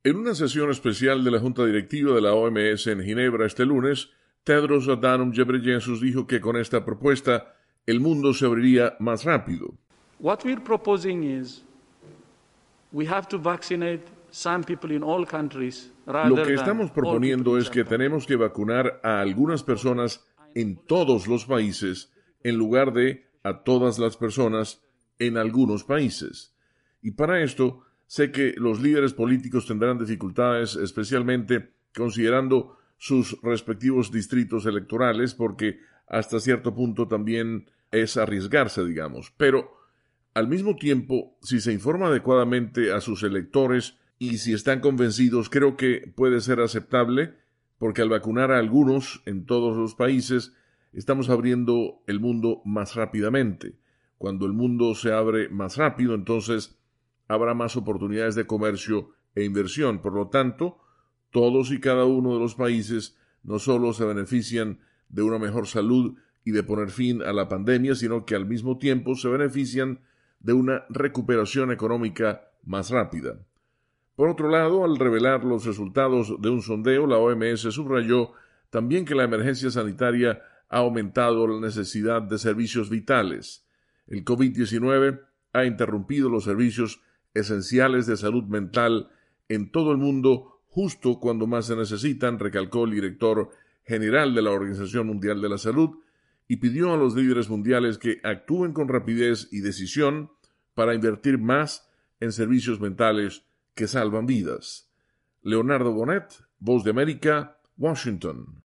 En una sesión especial de la Junta Directiva de la OMS en Ginebra este lunes, Tedros Adhanom Ghebreyesus dijo que con esta propuesta el mundo se abriría más rápido. What we're proposing is we have to vaccinate some people in all countries Lo rather que than estamos all people proponiendo in es some que countries. tenemos que vacunar a algunas personas en todos los países en lugar de a todas las personas en algunos países. Y para esto, sé que los líderes políticos tendrán dificultades, especialmente considerando sus respectivos distritos electorales, porque hasta cierto punto también es arriesgarse, digamos. Pero, al mismo tiempo, si se informa adecuadamente a sus electores y si están convencidos, creo que puede ser aceptable, porque al vacunar a algunos en todos los países, estamos abriendo el mundo más rápidamente. Cuando el mundo se abre más rápido, entonces habrá más oportunidades de comercio e inversión. Por lo tanto, todos y cada uno de los países no solo se benefician de una mejor salud y de poner fin a la pandemia, sino que al mismo tiempo se benefician de una recuperación económica más rápida. Por otro lado, al revelar los resultados de un sondeo, la OMS subrayó también que la emergencia sanitaria ha aumentado la necesidad de servicios vitales. El COVID-19 ha interrumpido los servicios esenciales de salud mental en todo el mundo justo cuando más se necesitan, recalcó el director general de la Organización Mundial de la Salud, y pidió a los líderes mundiales que actúen con rapidez y decisión para invertir más en servicios mentales que salvan vidas. Leonardo Bonet, Voz de América, Washington.